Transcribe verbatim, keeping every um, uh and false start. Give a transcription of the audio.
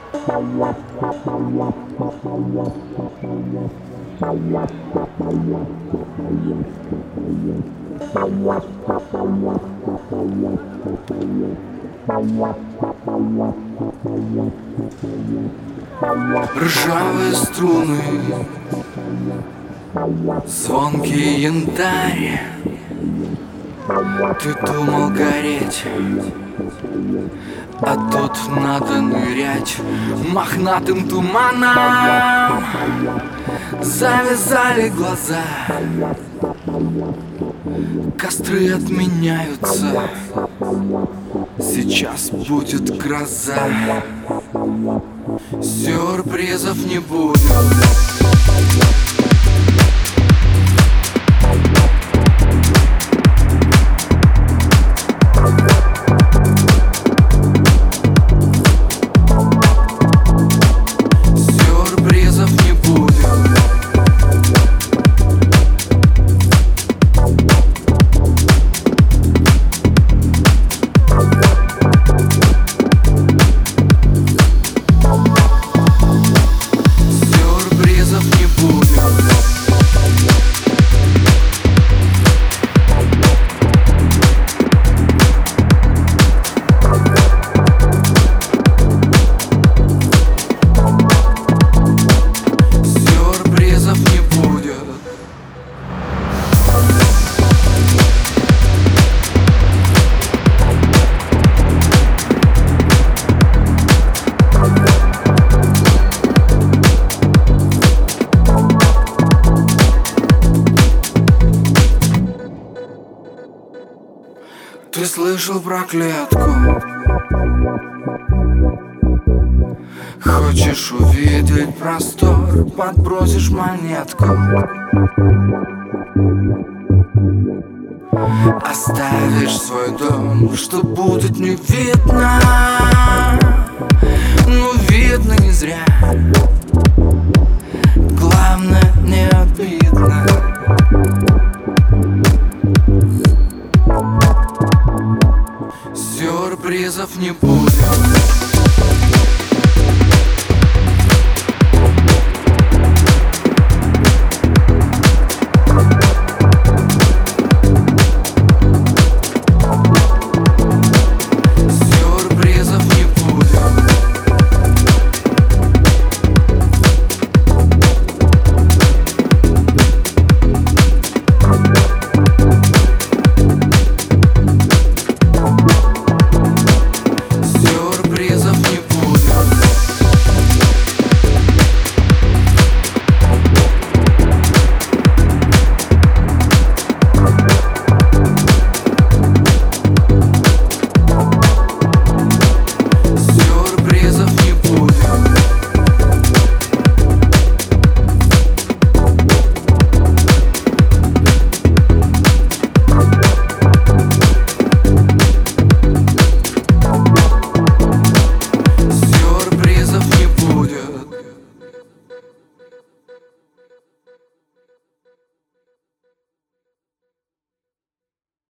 Ржавые струны, звонкий янтарь. Ты думал гореть, а тут надо нырять мохнатым туманом. Завязали глаза, костры отменяются. Сейчас будет гроза, сюрпризов не будет. Ты слышал про клетку? Хочешь увидеть простор, подбросишь монетку. Оставишь свой дом, что будет не видно. Ну видно не зря. Главное не обидно. Сюрпризов не будет.